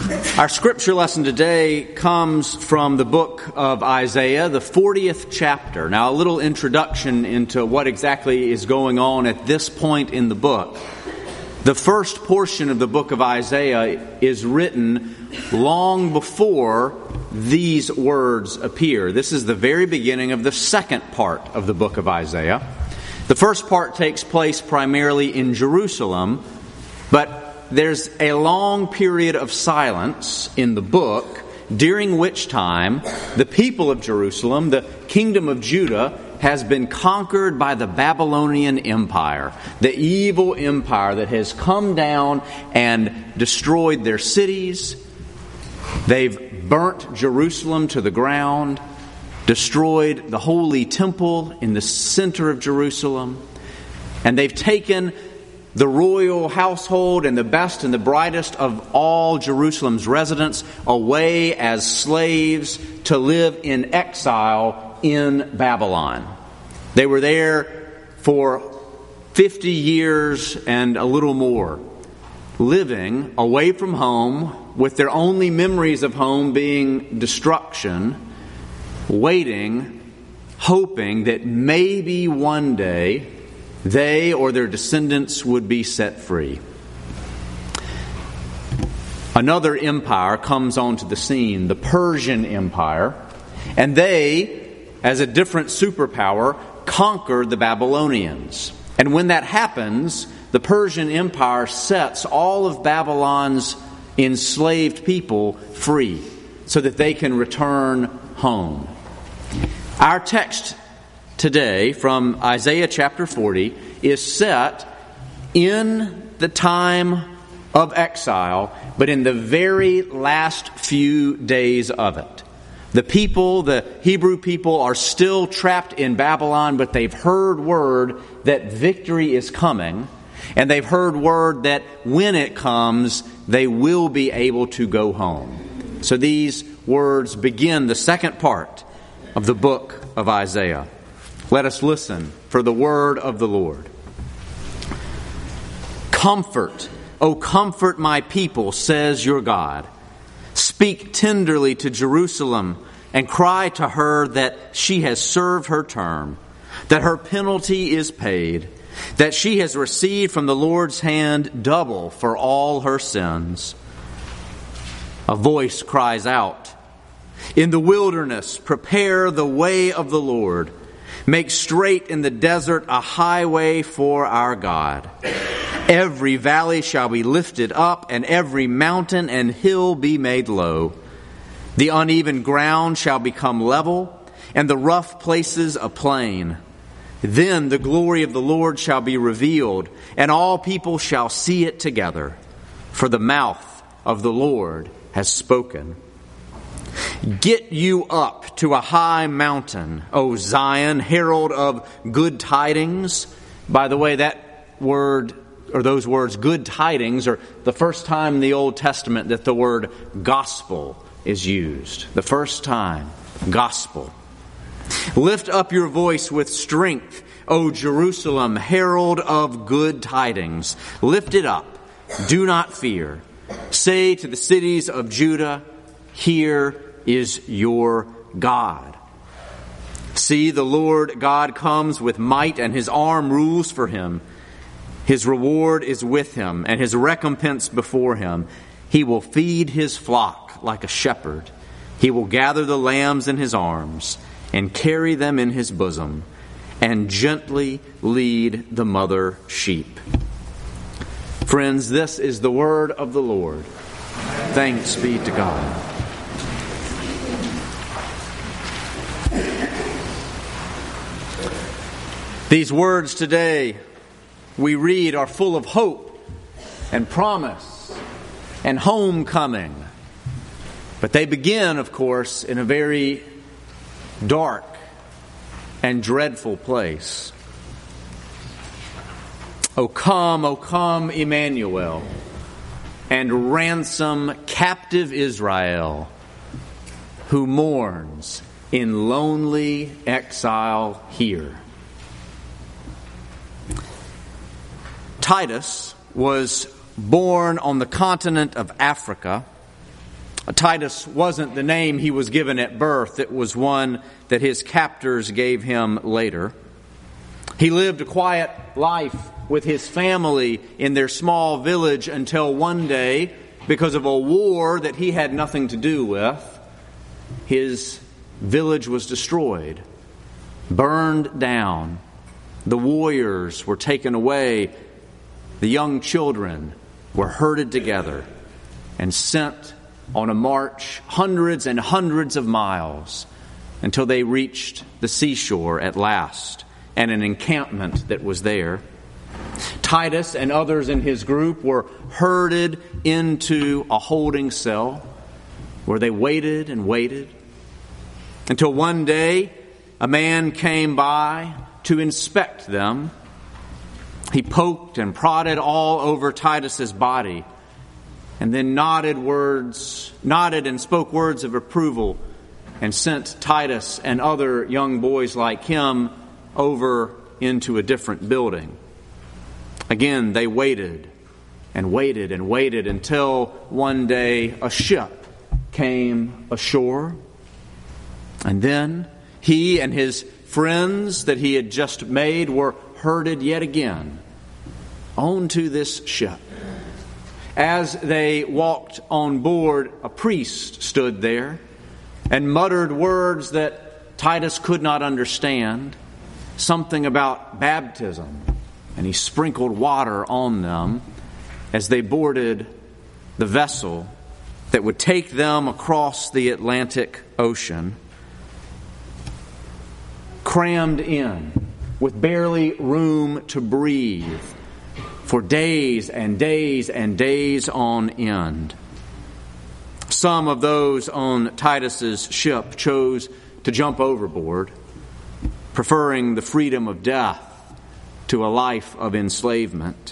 Our scripture lesson today comes from the book of Isaiah, the 40th chapter. Now, a little introduction into what exactly is going on at this point in the book. The first portion of the book of Isaiah is written long before these words appear. This is the very beginning of the second part of the book of Isaiah. The first part takes place primarily in Jerusalem, but there's a long period of silence in the book, during which time the people of Jerusalem, the kingdom of Judah, has been conquered by the Babylonian Empire, the evil empire that has come down and destroyed their cities. They've burnt Jerusalem to the ground, destroyed the holy temple in the center of Jerusalem, and they've taken the royal household and the best and the brightest of all Jerusalem's residents away as slaves to live in exile in Babylon. They were there for 50 years and a little more, living away from home, with their only memories of home being destruction, waiting, hoping that maybe one day they or their descendants would be set free. Another empire comes onto the scene, the Persian Empire, and they, as a different superpower, conquered the Babylonians. And when that happens, the Persian Empire sets all of Babylon's enslaved people free so that they can return home. Our text today from Isaiah chapter 40 is set in the time of exile, but in the very last few days of it. The people, the Hebrew people, are still trapped in Babylon, but they've heard word that victory is coming, and they've heard word that when it comes, they will be able to go home. So these words begin the second part of the book of Isaiah. Let us listen for the word of the Lord. Comfort, O comfort my people, says your God. Speak tenderly to Jerusalem and cry to her that she has served her term, that her penalty is paid, that she has received from the Lord's hand double for all her sins. A voice cries out, in the wilderness, prepare the way of the Lord. Make straight in the desert a highway for our God. Every valley shall be lifted up, and every mountain and hill be made low. The uneven ground shall become level, and the rough places a plain. Then the glory of the Lord shall be revealed, and all people shall see it together. For the mouth of the Lord has spoken. Get you up to a high mountain, O Zion, herald of good tidings. By the way, that word, or those words, good tidings, are the first time in the Old Testament that the word gospel is used. The first time, gospel. Lift up your voice with strength, O Jerusalem, herald of good tidings. Lift it up, do not fear. Say to the cities of Judah, here is your God. See, the Lord God comes with might, and his arm rules for him. His reward is with him, and his recompense before him. He will feed his flock like a shepherd. He will gather the lambs in his arms and carry them in his bosom, and gently lead the mother sheep. Friends, this is the word of the Lord. Thanks be to God. These words today we read are full of hope and promise and homecoming. But they begin, of course, in a very dark and dreadful place. O come, Emmanuel, and ransom captive Israel, who mourns in lonely exile here. Titus was born on the continent of Africa Titus wasn't the name he was given at birth. It was one that his captors gave him later. He lived a quiet life with his family in their small village until one day, because of a war that he had nothing to do with, his village was destroyed, burned down. The warriors were taken away. The young children were herded together and sent on a march hundreds and hundreds of miles until they reached the seashore at last and an encampment that was there. Titus and others in his group were herded into a holding cell where they waited and waited until one day a man came by to inspect them. He poked and prodded all over Titus's body and then nodded and spoke words of approval and sent Titus and other young boys like him over into a different building. Again, they waited and waited and waited until one day a ship came ashore. And then he and his friends that he had just made were herded yet again onto this ship. As they walked on board, a priest stood there and muttered words that Titus could not understand, something about baptism, and he sprinkled water on them as they boarded the vessel that would take them across the Atlantic Ocean, crammed in with barely room to breathe for days and days and days on end. Some of those on Titus's ship chose to jump overboard, preferring the freedom of death to a life of enslavement.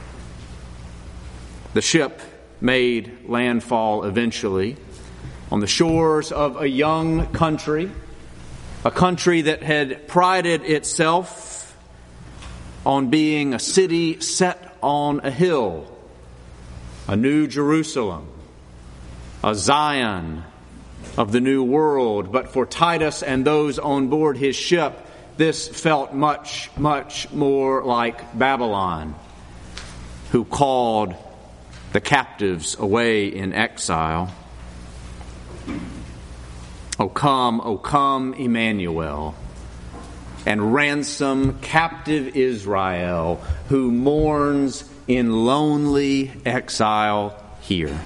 The ship made landfall eventually on the shores of a young country, a country that had prided itself on being a city set on a hill, a new Jerusalem, a Zion of the new world. But for Titus and those on board his ship, this felt much, much more like Babylon, who called the captives away in exile. O come, Emmanuel, and ransom captive Israel, who mourns in lonely exile here.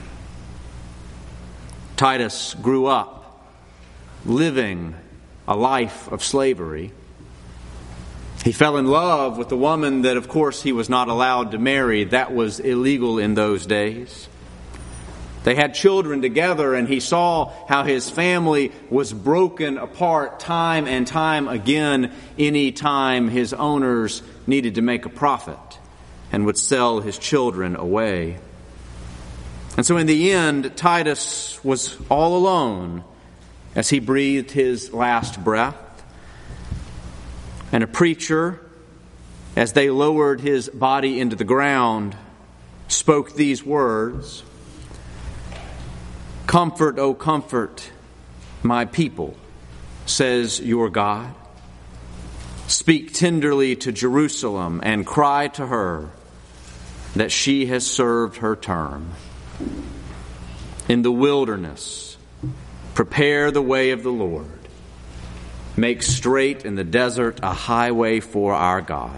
Titus grew up living a life of slavery. He fell in love with a woman that, of course, he was not allowed to marry. That was illegal in those days. They had children together, and he saw how his family was broken apart time and time again any time his owners needed to make a profit and would sell his children away. And so in the end, Titus was all alone as he breathed his last breath. And a preacher, as they lowered his body into the ground, spoke these words: "Comfort, O comfort my people, says your God. Speak tenderly to Jerusalem and cry to her that she has served her term. In the wilderness, prepare the way of the Lord. Make straight in the desert a highway for our God."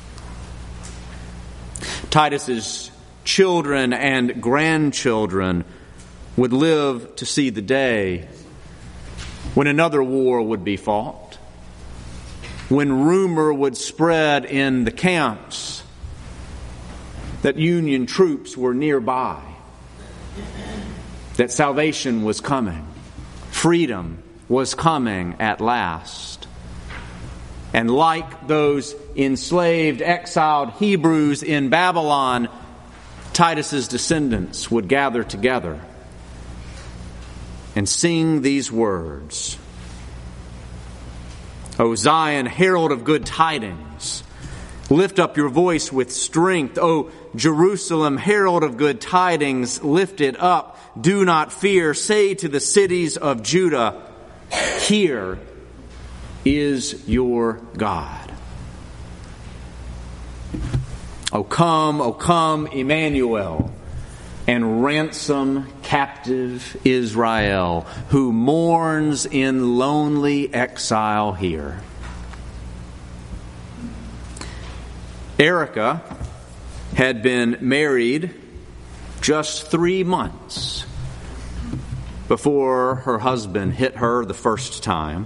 Titus's children and grandchildren would live to see the day when another war would be fought, when rumor would spread in the camps that Union troops were nearby, that salvation was coming, freedom was coming at last. And like those enslaved, exiled Hebrews in Babylon, Titus's descendants would gather together and sing these words: "O Zion, herald of good tidings, lift up your voice with strength. O Jerusalem, herald of good tidings, lift it up, do not fear. Say to the cities of Judah, here is your God. O come, Emmanuel, and ransom captive Israel, who mourns in lonely exile here. Erica had been married just 3 months before her husband hit her the first time.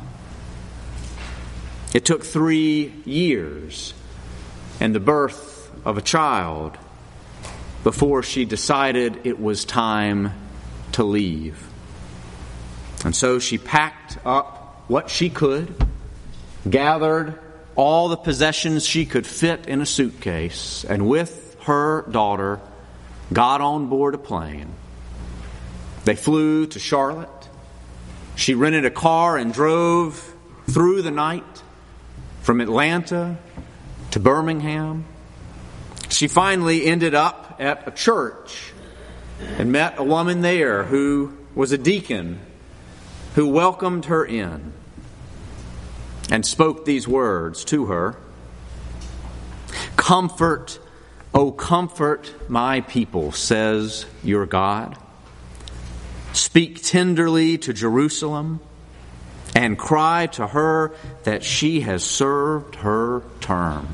It took 3 years and the birth of a child before she decided it was time to leave. And so she packed up what she could, gathered all the possessions she could fit in a suitcase, and with her daughter got on board a plane. They flew to Charlotte. She rented a car and drove through the night from Atlanta to Birmingham. She finally ended up at a church and met a woman there who was a deacon who welcomed her in and spoke these words to her. Comfort, O comfort my people, says your God. Speak tenderly to Jerusalem and cry to her that she has served her term.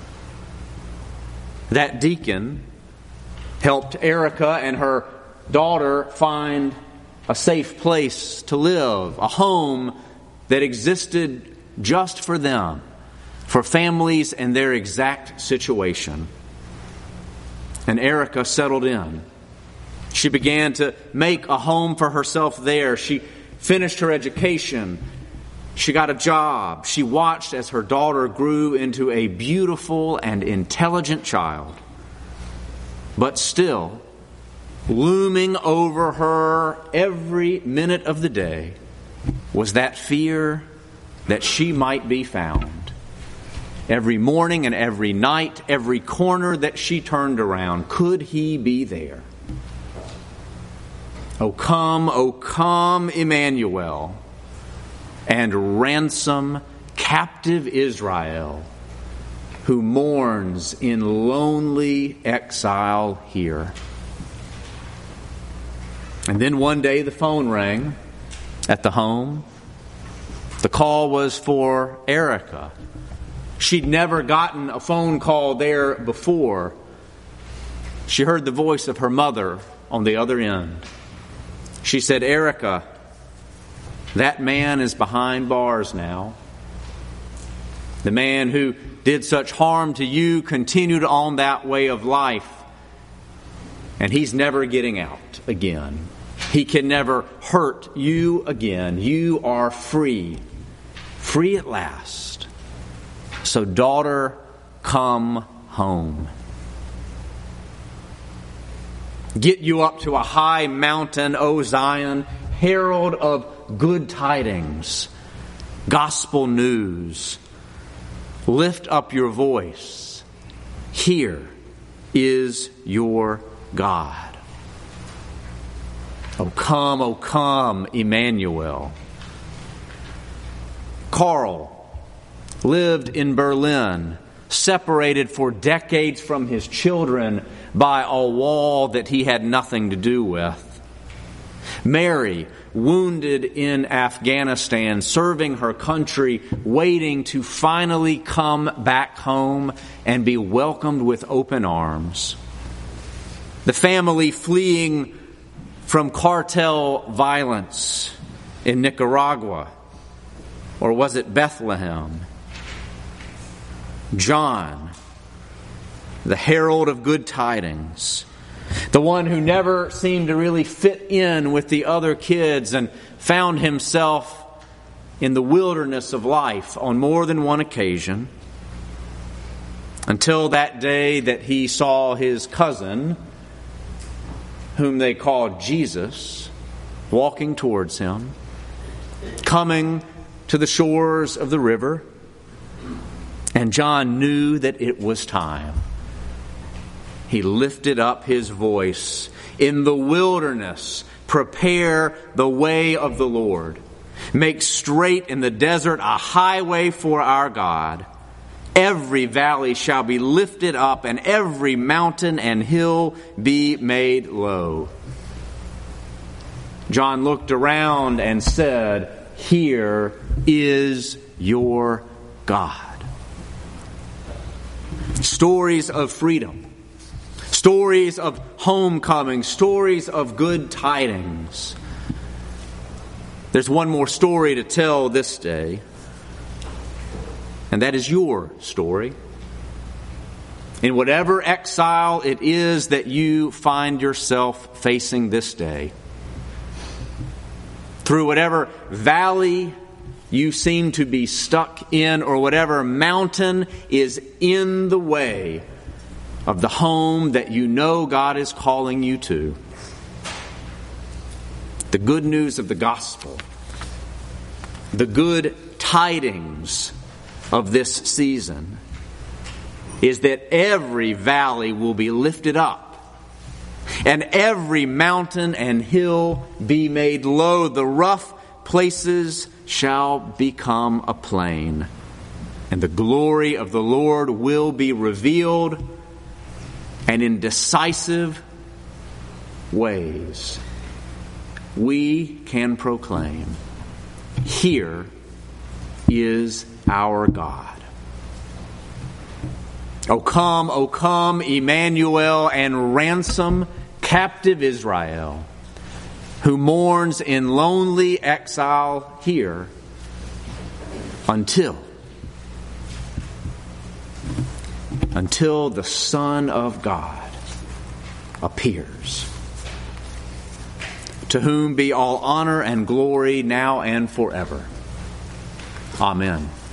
That deacon helped Erica and her daughter find a safe place to live, a home that existed just for them, for families in their exact situation. And Erica settled in. She began to make a home for herself there. She finished her education. She got a job. She watched as her daughter grew into a beautiful and intelligent child. But still, looming over her every minute of the day was that fear that she might be found. Every morning and every night, every corner that she turned around, could he be there? O come, Emmanuel, and ransom captive Israel, who mourns in lonely exile here. And then one day the phone rang at the home. The call was for Erica. She'd never gotten a phone call there before. She heard the voice of her mother on the other end. She said, Erica, that man is behind bars now. The man who did such harm to you continued on that way of life. And he's never getting out again. He can never hurt you again. You are free. Free at last. So daughter, come home. Get you up to a high mountain, O Zion, herald of good tidings, gospel news. Lift up your voice. Here is your God. O come, Emmanuel. Carl lived in Berlin, separated for decades from his children by a wall that he had nothing to do with. Mary, wounded in Afghanistan, serving her country, waiting to finally come back home and be welcomed with open arms. The family fleeing from cartel violence in Nicaragua, or was it Bethlehem? John, the herald of good tidings, the one who never seemed to really fit in with the other kids and found himself in the wilderness of life on more than one occasion, until that day that he saw his cousin, whom they called Jesus, walking towards him, coming to the shores of the river. And John knew that it was time. He lifted up his voice. In the wilderness, prepare the way of the Lord. Make straight in the desert a highway for our God. Every valley shall be lifted up, and every mountain and hill be made low. John looked around and said, "Here is your God." Stories of freedom, stories of homecoming, stories of good tidings. There's one more story to tell this day, and that is your story. In whatever exile it is that you find yourself facing this day, through whatever valley you seem to be stuck in, or whatever mountain is in the way of the home that you know God is calling you to, the good news of the gospel, the good tidings of this season, is that every valley will be lifted up, and every mountain and hill be made low. The rough places shall become a plain, and the glory of the Lord will be revealed, and in decisive ways we can proclaim, "Here is our God." O come, Emmanuel, and ransom captive Israel, who mourns in lonely exile here until the Son of God appears, to whom be all honor and glory now and forever. Amen.